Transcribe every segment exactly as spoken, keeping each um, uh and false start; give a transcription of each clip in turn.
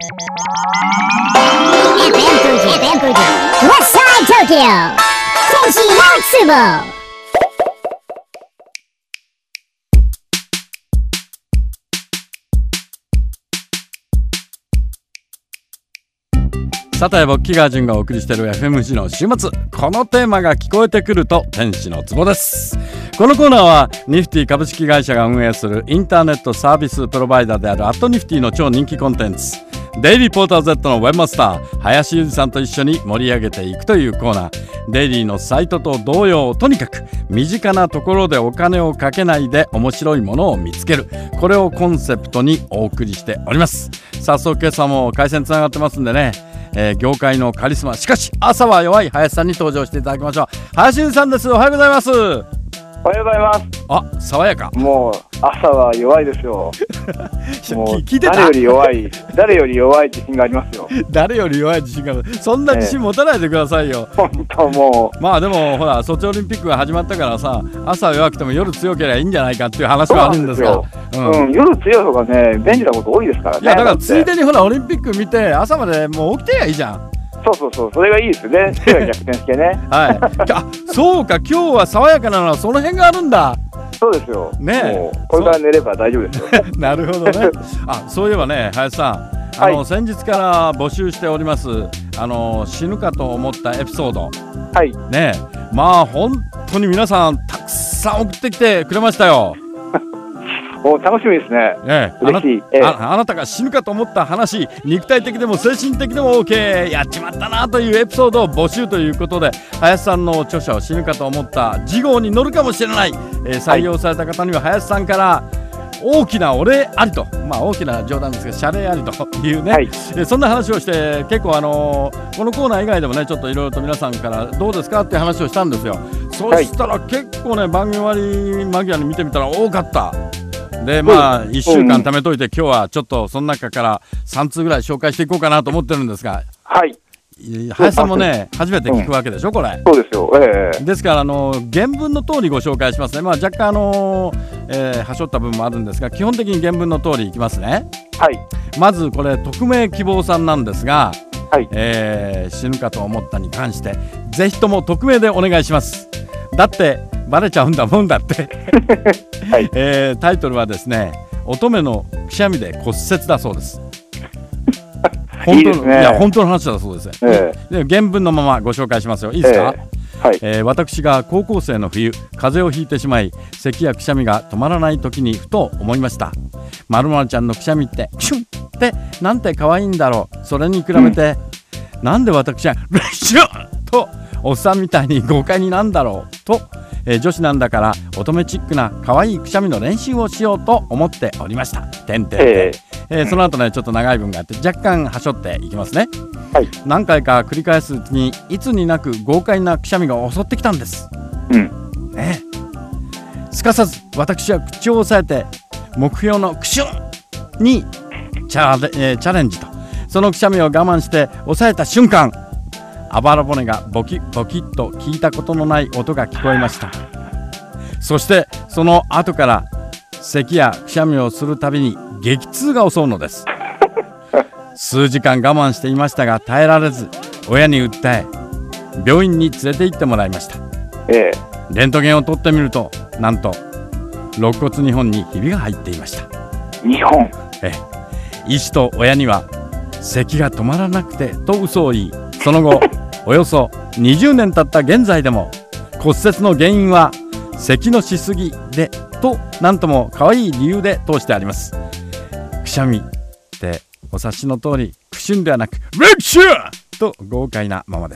東京天使のつぼ。 さて、僕木川淳がお送りしている エフエムジー の週末、このテーマが聞こえてくると天使のツボです。このコーナーはニフティ株式会社が運営するインターネットサービスプロバイダーであるアットニフティの超人気コンテンツ、デイリーポーター Z のウェブマスター林裕二さんと一緒に盛り上げていくというコーナー。デイリーのサイトと同様、とにかく身近なところでお金をかけないで面白いものを見つける、これをコンセプトにお送りしております。早速今朝も回線つながってますんでね、えー、業界のカリスマ、しかし朝は弱い林さんに登場していただきましょう。林裕二さんです。おはようございます。 おはようございます。 あ、爽やか。 もう朝は弱いですよ。もう聞いてた？ 誰より弱い誰より弱い自信がありますよ。 誰より弱い自信がある。そんな自信持たないでくださいよ。 本当もうまあでもほら、ソチオリンピックが始まったからさ、朝は弱くても夜強ければいいんじゃないかっていう話はあるんですが、 う、うんうん、夜強い方がね便利なこと多いですからね。 いやだからついでにほらオリンピック見て朝までもう起きてりゃいいじゃん。 そうそうそう、それがいいですよね。手が逆転してね。 はい。あ、そうか、今日は爽やかなのはその辺があるんだ。 そうですよ。 ねえ、 もうこれから寝れば大丈夫ですよ。 なるほどね。あ、そういえばね、林さん、あの、はい、先日から募集しておりますあの死ぬかと思ったエピソード。 はい。 ねえ、まあ本当に皆さんたくさん送ってきてくれましたよ。 お楽しみですね。 ええ、嬉しい。あ な,、ええ、あ, あなたが死ぬかと思った話、肉体的でも精神的でも OK、 やっちまったなというエピソードを募集ということで、林さんの著書死ぬかと思った次号に乗るかもしれない、えー、採用された方には林さんから大きなお礼ありと、まあ大きな冗談ですけど謝礼ありというね、はい、えそんな話をして、結構あのー、このコーナー以外でもねちょっといろいろと皆さんからどうですかっていう話をしたんですよ。そしたら結構ね、番組終わり間際に見てみたら多かった。でまあいっしゅうかん貯めといて、今日はちょっとその中からさん通ぐらい紹介していこうかなと思ってるんですが、 はい、 林さんもね初めて聞くわけでしょ、これ。 そうですよ、えー、 ですからあの原文の通りご紹介しますね。まあ若干あの、えー、はしょった部分もあるんですが、基本的に原文の通りいきますね。 はい。 まずこれ匿名希望さんなんですが、 はい、 えー、死ぬかと思ったに関してぜひとも匿名でお願いします。だってバレちゃうんだもんだって、 はい。 えー、タイトルはですね、乙女のくしゃみで骨折だそうです。本当のいいですね。いや本当の話だそうです、えー、で原文のままご紹介しますよ。いいですか？えーはい、えー、私が高校生の冬、風邪をひいてしまい咳やくしゃみが止まらない時にふと思いました。まるまるちゃんのくしゃみってシュンってなんて可愛いんだろう。それに比べて、うん、なんで私はレッシュンとおっさんみたいに豪快になんだろうと、えー、女子なんだから乙女チックな可愛いくしゃみの練習をしようと思っておりました。てんてんてん、えーえー、その後ねちょっと長い文があって若干はしょっていきますね。はい、何回か繰り返すうちにいつになく豪快なくしゃみが襲ってきたんです、 うんね、すかさず私は口を押さえて目標のクシュンにチャレ、えー、チャレンジと、そのくしゃみを我慢して押さえた瞬間、あばら骨がボキボキッと聞いたことのない音が聞こえました。そしてその後から咳やくしゃみをするたびに激痛が襲うのです。数時間我慢していましたが耐えられず親に訴え病院に連れて行ってもらいました、 ええ、 レントゲンを取ってみるとなんと肋骨にほんにひびが入っていました。 にほん、 ええ、医師と親には咳が止まらなくてと嘘を言い、その後およそにじゅうねん経った現在でも骨折の原因は咳のしすぎでとなんとも可愛い理由で通してあります。くしゃみってお察しの通りクシュンではなくレクシューと豪快なままです。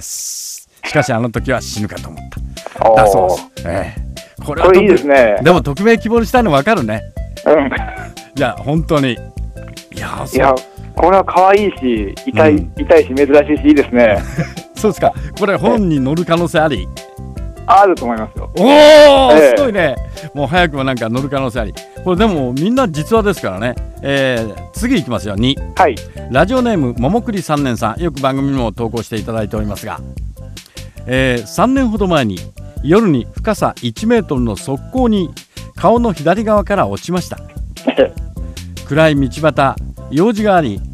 しかしあの時は死ぬかと思っただそうです、ええ、これはこれいいですね。 でも匿名希望にしたいの分かるね。 うん、 いや本当にいやいやこれは可愛いし痛い、うん、痛いし珍しいしいいですね。 そうですか。これ本に載る可能性あり？ あると思いますよ。 おー、えー、すごいね。もう早くもなんか載る可能性あり。これでもみんな実話ですからね、えー、次いきますよ。に、 はい、 ラジオネームももくりさんねんさん、よく番組にも投稿していただいておりますが、えー、さんねんほど前に夜に深さいちメートルの側溝に顔の左側から落ちました。暗い道端、用事があり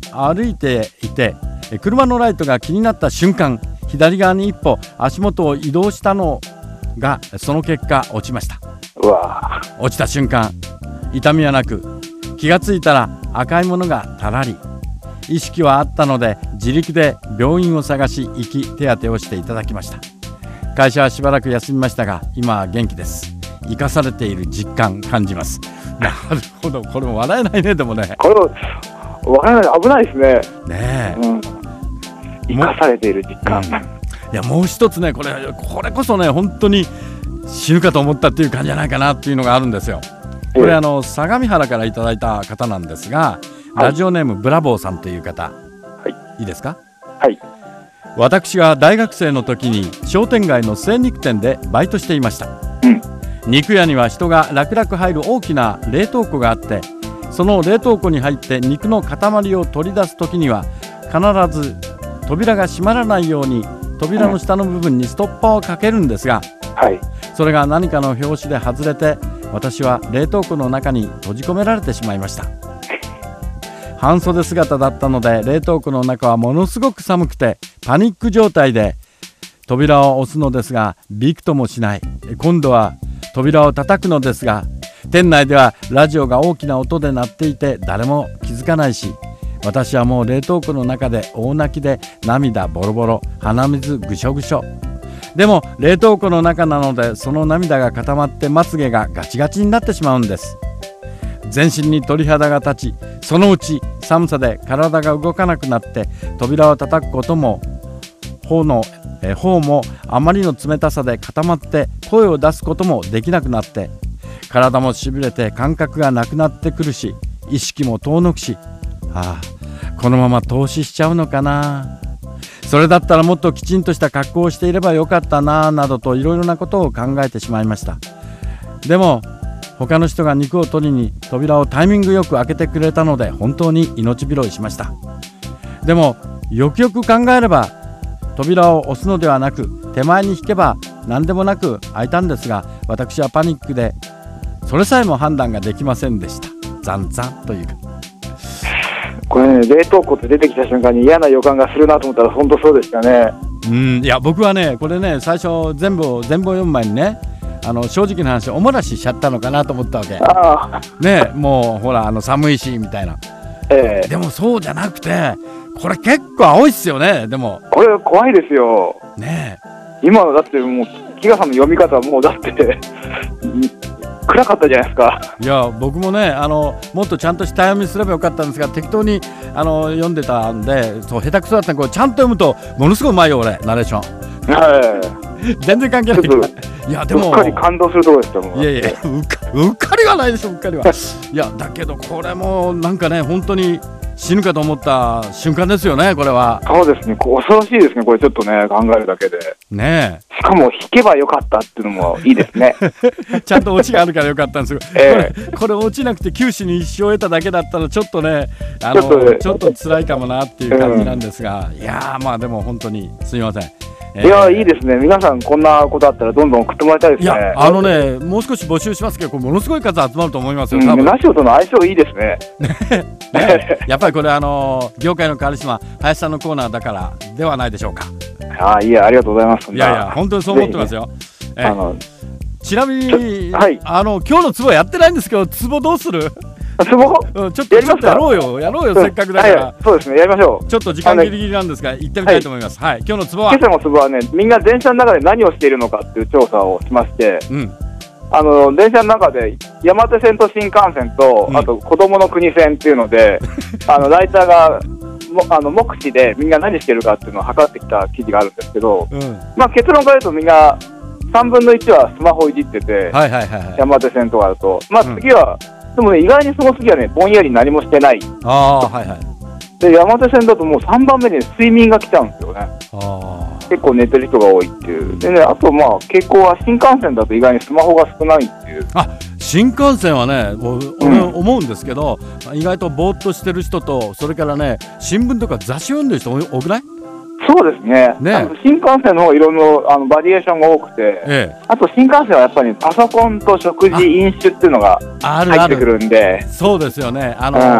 歩いていて、車のライトが気になった瞬間、左側に一歩足元を移動したのが、その結果落ちました。 うわ落ちた瞬間、痛みはなく、気がついたら赤いものがたらり。意識はあったので、自力で病院を探し行き、手当てをしていただきました。会社はしばらく休みましたが、今は元気です。生かされている実感感じます。なるほど、これも笑えないね。でもね、 これ笑えない、危ないですね。 ねえ、うん、 生かされている実感、うん、いや、もう一つね、これこれこそね、本当に死ぬかと思ったっていう感じじゃないかなっていうのがあるんですよ。これ、えー、あの相模原からいただいた方なんですが、はい、ラジオネームブラボーさんという方、はい、いいですか。 はい。 私が大学生の時に商店街の精肉店でバイトしていました。うん、肉屋には人が楽々入る大きな冷凍庫があって、その冷凍庫に入って肉の塊を取り出す時には必ず扉が閉まらないように扉の下の部分にストッパーをかけるんですが、はい、それが何かの拍子で外れて、私は冷凍庫の中に閉じ込められてしまいました。半袖姿だったので、冷凍庫の中はものすごく寒くてパニック状態で、扉を押すのですがびくともしない。今度は扉を叩くのですが、店内ではラジオが大きな音で鳴っていて誰も気づかないし、私はもう冷凍庫の中で大泣きで、涙ボロボロ、鼻水ぐしょぐしょ。でも冷凍庫の中なので、その涙が固まってまつげがガチガチになってしまうんです。全身に鳥肌が立ち、そのうち寒さで体が動かなくなって、扉を叩くことも頬のえ頬もあまりの冷たさで固まって声を出すこともできなくなって、体もしびれて感覚がなくなってくるし、意識も遠のくし、ああ、このまま投資しちゃうのかな、それだったらもっときちんとした格好をしていればよかったな、などといろいろなことを考えてしまいました。でも他の人が肉を取りに扉をタイミングよく開けてくれたので、本当に命拾いしました。でもよくよく考えれば、扉を押すのではなく手前に引けば何でもなく開いたんですが、私はパニックでそれさえも判断ができませんでした。残々というか、 これね、冷凍庫って出てきた瞬間に嫌な予感がするなと思ったら、本当そうでしたね。 うん、いや僕はね、これね、最初全部全部読む前にね、あの正直な話、おもらししちゃったのかなと思ったわけ。あね、もうほら、あの寒いしみたいな、えー、でもそうじゃなくて、これ結構青いっすよね。でもこれ怖いですよね。 今のだってもう木賀さんの読み方はもうだって暗かったじゃないですか。 いや僕もね、あのもっとちゃんとした読みすればよかったんですが、適当にあの読んでたんで、そう下手くそだったんで、これちゃんと読むとものすごいうまいよ俺、ナレーション。はい、全然関係ない。いやでもうっかり感動するところでしたもん。 いやいや、うっか、うっかりはないでしょ、うっかりは。いやだけどこれもなんかね、本当に死ぬかと思った瞬間ですよね、これは。 そうですね、恐ろしいですね、これちょっとね、考えるだけでね。 しかも弾けばよかったっていうのもいいですねちゃんとオチがあるからよかったんですけど、えー、これこれ落ちなくて九死に一生を得ただけだったら、ちょっとね、あのちょっとね、ちょっと辛いかもなっていう感じなんですが、うん、いやーまあでも本当にすみません。 いやー、いいですね。皆さんこんなことあったらどんどん送ってもらいたいですね。 いや、あのね、もう少し募集しますけど、これものすごい数集まると思いますよ。 多分、うん、ラジオとの相性いいですね。 ね、やっぱりこれ、あの業界のカリスマ林さんのコーナーだからではないでしょうか。 ああ、いや、ありがとうございます。 いやいや、本当にそう思ってますよ。ね、あのちなみに、はい、あの今日のツボやってないんですけど、ツボどうする？ ツボ、 うん、ちょっとやりますか。やろうよ、やろうよ、うん、せっかくだから、はい、 そうですね、やりましょう。 ちょっと時間ギリギリなんですが、行ってみたいと思います。はい、はい、今日のツボは、 今朝のツボはね、みんな電車の中で何をしているのかっていう調査をしまして、うん、あの電車の中で山手線と新幹線と、うん、あと子どもの国線っていうのであのライターがもあの目視でみんな何してるかっていうのを測ってきた記事があるんですけど、うん、まあ、結論から言うとみんなさんぶんのいちはスマホいじってて、はいはいはいはい、山手線とかだと、まあ、次は、うん、でもね、意外にその次はね、ぼんやり何もしてない。あ、はいはい、で山手線だともうさんばんめに睡眠が来ちゃうんですよね。あ、結構寝てる人が多いっていう。でね、あとまあ傾向は新幹線だと意外にスマホが少ないっていう。あ、 新幹線はね、俺思うんですけど、うん、意外とぼーっとしてる人と、それからね、新聞とか雑誌読んでる人多くない？ そうですね。ね、あの新幹線の方いろいろあのバリエーションが多くて、ええ、あと新幹線はやっぱりパソコンと食事、飲酒っていうのが入ってくるんで。 そうですよね。あのーうん、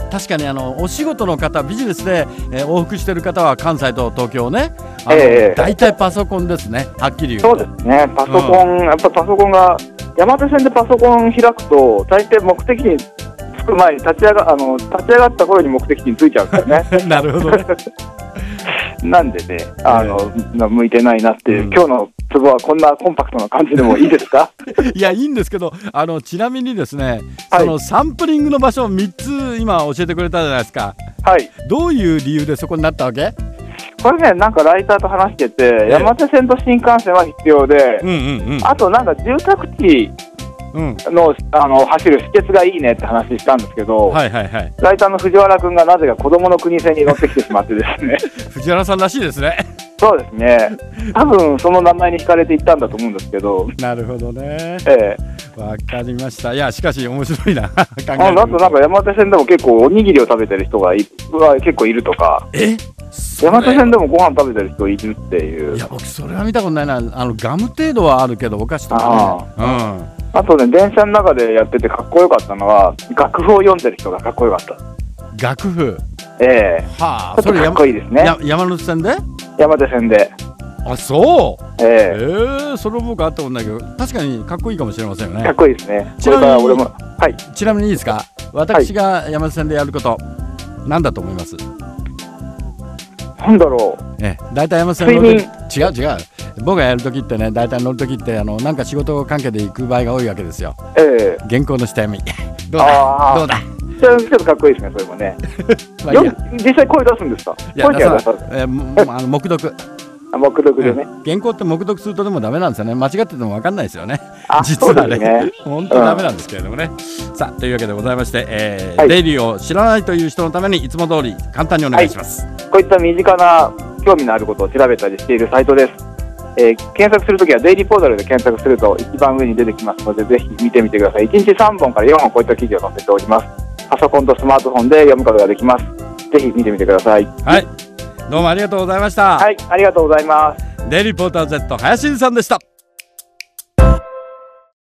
確かにあのお仕事の方、ビジネスで、えー、往復してる方は関西と東京ね、 えー、 大体パソコンですね、はっきり言うと。 そうですね、パソコン、うん、やっぱパソコンが、山手線でパソコン開くと、大抵目的地に着く前に立ち上が、あの立ち上がった頃に目的地に着いちゃうんですよね。 なるほどね。 なんでね、あの、えー、向いてないなっていう、うん、今日のツボはこんなコンパクトな感じでもいいですか？ いや、いいんですけど、あのちなみにですね、はい、そのサンプリングの場所をみっつ今教えてくれたじゃないですか。はい。どういう理由でそこになったわけ？ これね、なんかライターと話してて、えー、山手線と新幹線は必要で、うんうんうん、あとなんか住宅地の、うん、あの走る私鉄がいいねって話したんですけど、はいはいはい、ライターの藤原君がなぜか子どもの国線に乗ってきてしまってですね藤原さんらしいですね。 そうですね、多分その名前に惹かれていったんだと思うんですけど。 なるほどね、 ええ、 わかりました。いや、しかし面白いな。考えてみると、 あ、あとなんか山手線でも結構おにぎりを食べてる人がい結構いるとか。 え、 山手線でもご飯食べてる人いるっていう。 いや、僕それは見たことないな。あのガム程度はあるけどお菓子とかね。あ、 うん、あとね、電車の中でやっててかっこよかったのは楽譜を読んでる人がかっこよかった。 楽譜、 ええ、 はあ、 それかっこいいですね。 や山手線で山手線で。 あ、そう、 えええー、それ僕あったことないけど、確かにかっこいいかもしれませんよね。 かっこいいですね。 ちなみに俺も、はい、 ちなみにいいですか、私が山手線でやること、はい、何だと思います？ なんだろう、 ええ、大体山手線乗る時、違う違う、僕がやるときってね、大体乗るときってあのなんか仕事関係で行く場合が多いわけですよ。ええ、原稿の下読みどうだどうだ、 ちょっとかっこいいですね、それもね。まあ、よ実際声出すんですか？ いや、声出さない、えー、あの目読あ、目読でね、 うん、原稿って目読するとでもダメなんですよね。間違ってても分かんないですよね。実はね、ね本当ダメなんですけれどもね、うん、さあというわけでございまして、えーはい、デイリーを知らないという人のためにいつも通り簡単にお願いします、はい、 こういった身近な興味のあることを調べたりしているサイトです。えー、検索するときはデイリーポータルで検索すると一番上に出てきますので、ぜひ見てみてください。いちにちさんぼんからよんほんこういった記事を載せております。パソコンとスマートフォンで読むことができます。ぜひ見てみてください。 はい、どうもありがとうございました。 はい、ありがとうございます。 デイリーポータル Z 林さんでした。